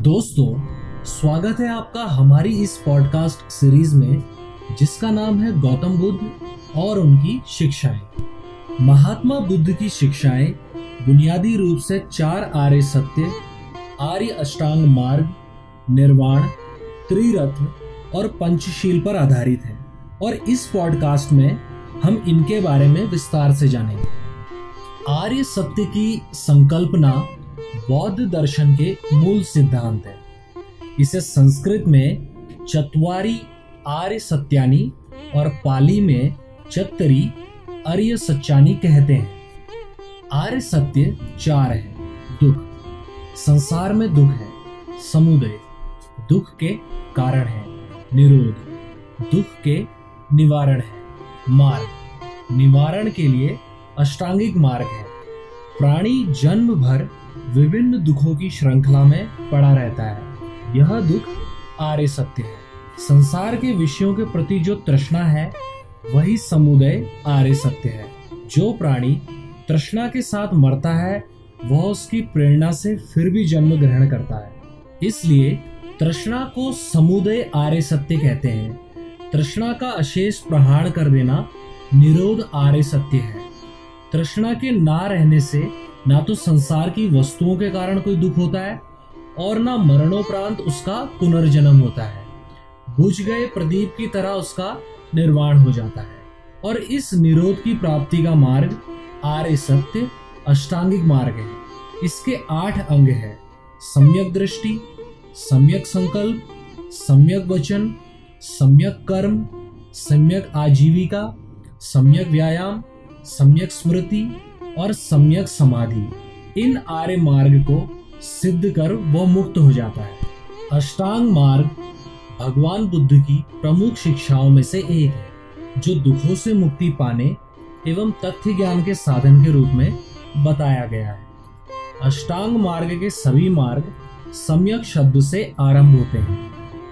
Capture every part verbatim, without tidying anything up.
दोस्तों, स्वागत है आपका हमारी इस पॉडकास्ट सीरीज में जिसका नाम है गौतम बुद्ध और उनकी शिक्षाएं। महात्मा बुद्ध की शिक्षाएं बुनियादी रूप से चार आर्य सत्य, आर्य अष्टांग मार्ग, निर्वाण, त्रिरत्न और पंचशील पर आधारित है और इस पॉडकास्ट में हम इनके बारे में विस्तार से जानेंगे। आर्य सत्य की संकल्पना बौद्ध दर्शन के मूल सिद्धांत है। इसे संस्कृत में चत्वारि आर्य सत्यानि और पाली में चत्तरि आर्य सत्यानि कहते हैं। आर्य सत्य चार है। दुख, संसार में दुख है। समुदय, दुख के कारण है। निरोध, दुख के निवारण है। मार्ग, निवारण के लिए अष्टांगिक मार्ग है। प्राणी जन्म भर विभिन्न दुखों की श्रृंखला में पड़ा रहता है। यह दुख आर्य सत्य है। संसार के विषयों के प्रति जो तृष्णा है वही समुदय आर्य सत्य है। जो प्राणी तृष्णा के साथ मरता है वह उसकी प्रेरणा से फिर भी जन्म ग्रहण करता है। इसलिए तृष्णा को समुदय आर्य सत्य कहते हैं। तृष्णा का अशेष प्रहार कर देना निरोध आर्य सत्य है। तृष्णा के ना रहने से ना तो संसार की वस्तुओं के कारण कोई दुख होता है और ना मरणोपरांत उसका पुनर्जन्म होता है। बुझ गए प्रदीप की तरह उसका निर्वाण हो जाता है और इस निरोध की प्राप्ति का मार्ग आर्य सत्य अष्टांगिक मार्ग है। इसके आठ अंग है। सम्यक दृष्टि, सम्यक संकल्प, सम्यक वचन, सम्यक कर्म, सम्यक आजीविका, सम्यक व्यायाम, सम्यक स्मृति और सम्यक समाधि। इन आर्य मार्ग को सिद्ध कर वो मुक्त हो जाता है। अष्टांग मार्ग भगवान बुद्ध की प्रमुख शिक्षाओं में से एक है जो दुखों से मुक्ति पाने एवं तथ्य ज्ञान के साधन के रूप में बताया गया है। अष्टांग मार्ग के सभी मार्ग सम्यक शब्द से आरंभ होते हैं।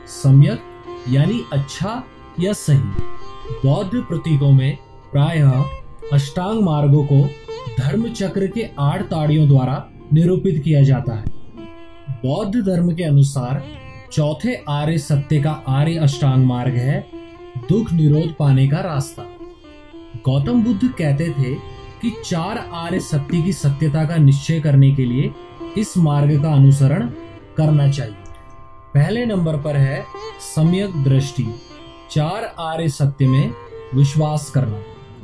सम्यक यानी अच्छा या सही। बौद्ध प्रतीकों में प्रायः अष्टांग मार्गों को धर्म चक्र के आठ ताड़ियों द्वारा निरूपित किया जाता है। बौद्ध धर्म के अनुसार चौथे आर्य सत्य का आर्य अष्टांग मार्ग है दुख निरोध पाने का रास्ता। गौतम बुद्ध कहते थे कि चार आर्य सत्य की सत्यता का निश्चय करने के लिए इस मार्ग का अनुसरण करना चाहिए। पहले नंबर पर है सम्यक दृष्टि, चार आर्य सत्य में विश्वास करना।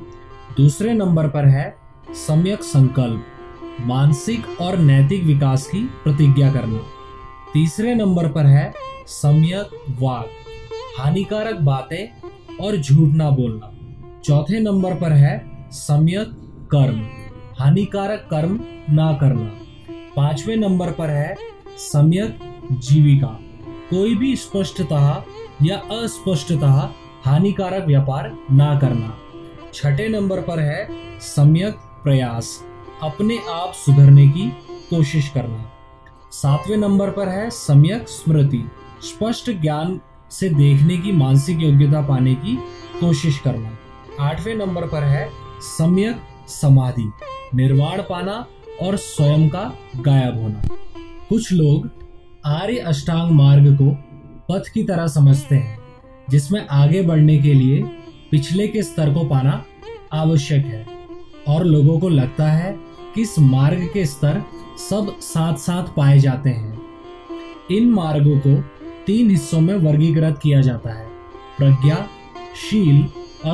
दूसरे नंबर पर है सम्यक संकल्प, मानसिक और नैतिक विकास की प्रतिज्ञा करना। तीसरे नंबर पर है सम्यक वाक, हानिकारक बातें और झूठ ना बोलना। चौथे नंबर पर है सम्यक कर्म, हानिकारक कर्म ना करना। पांचवें नंबर पर है सम्यक जीविका, कोई भी स्पष्टतः या अस्पष्टतः हानिकारक व्यापार ना करना। छठे नंबर पर है सम्यक प्रयास, अपने आप सुधरने की कोशिश करना। सातवें नंबर पर है सम्यक स्मृति, स्पष्ट ज्ञान से देखने की मानसिक योग्यता पाने की कोशिश करना। आठवें नंबर पर है सम्यक समाधि, निर्वाण पाना और स्वयं का गायब होना। कुछ लोग आर्य अष्टांग मार्ग को पथ की तरह समझते हैं जिसमें आगे बढ़ने के लिए पिछले के स्तर को पाना आवश्यक है और लोगों को लगता है कि इस मार्ग के स्तर सब साथ साथ पाए जाते हैं। इन मार्गों को तीन हिस्सों में वर्गीकृत किया जाता है, प्रज्ञा, शील और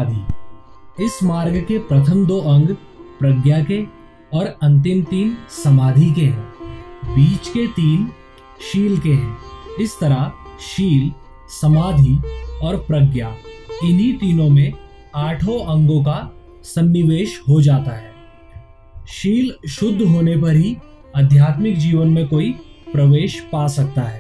समाधि। इस मार्ग के प्रथम दो अंग प्रज्ञा के और अंतिम तीन समाधि के हैं। बीच के तीन शील के हैं। इस तरह शील, समाधि और प्रज्ञा, इन्हीं तीनों में आठों अंगों का सन्निवेश हो जाता है। शील शुद्ध होने पर ही आध्यात्मिक जीवन में कोई प्रवेश पा सकता है।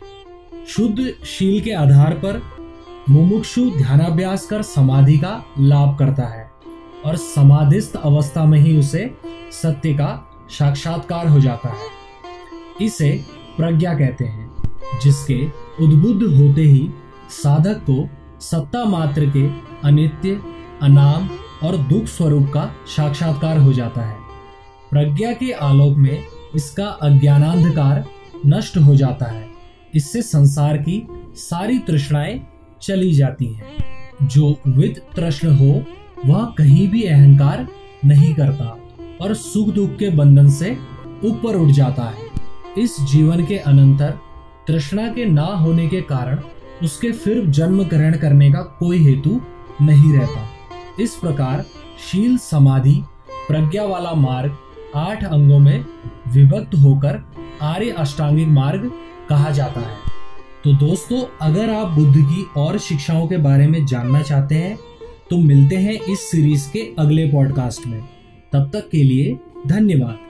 शुद्ध शील के आधार पर मुमुक्षु ध्यानाभ्यास कर समाधि का लाभ करता है और समाधिस्थ अवस्था में ही उसे सत्य का साक्षात्कार हो जाता है। इसे प्रज्ञा कहते हैं, जिसके उद्बुद्ध होते ही साधक को सत्ता मात्र के अनित्य, अनाम और दुख स्वरूप का साक्षात्कार हो जाता है। प्रज्ञा के आलोक में इसका अज्ञानांधकार नष्ट हो जाता है। इससे संसार की सारी तृष्णाएं चली जाती हैं। जो विद तृष्ण हो वह कहीं भी अहंकार नहीं करता और सुख दुख के बंधन से ऊपर उठ जाता है। इस जीवन के अनंतर तृष्णा के ना होने के कारण उसके फिर जन्म ग्रहण करने का कोई हेतु नहीं रहता। इस प्रकार शील समाधि प्रज्ञा वाला मार्ग आठ अंगों में विभक्त होकर आर्य अष्टांगिक मार्ग कहा जाता है। तो दोस्तों, अगर आप बुद्ध की और शिक्षाओं के बारे में जानना चाहते हैं तो मिलते हैं इस सीरीज के अगले पॉडकास्ट में। तब तक के लिए धन्यवाद।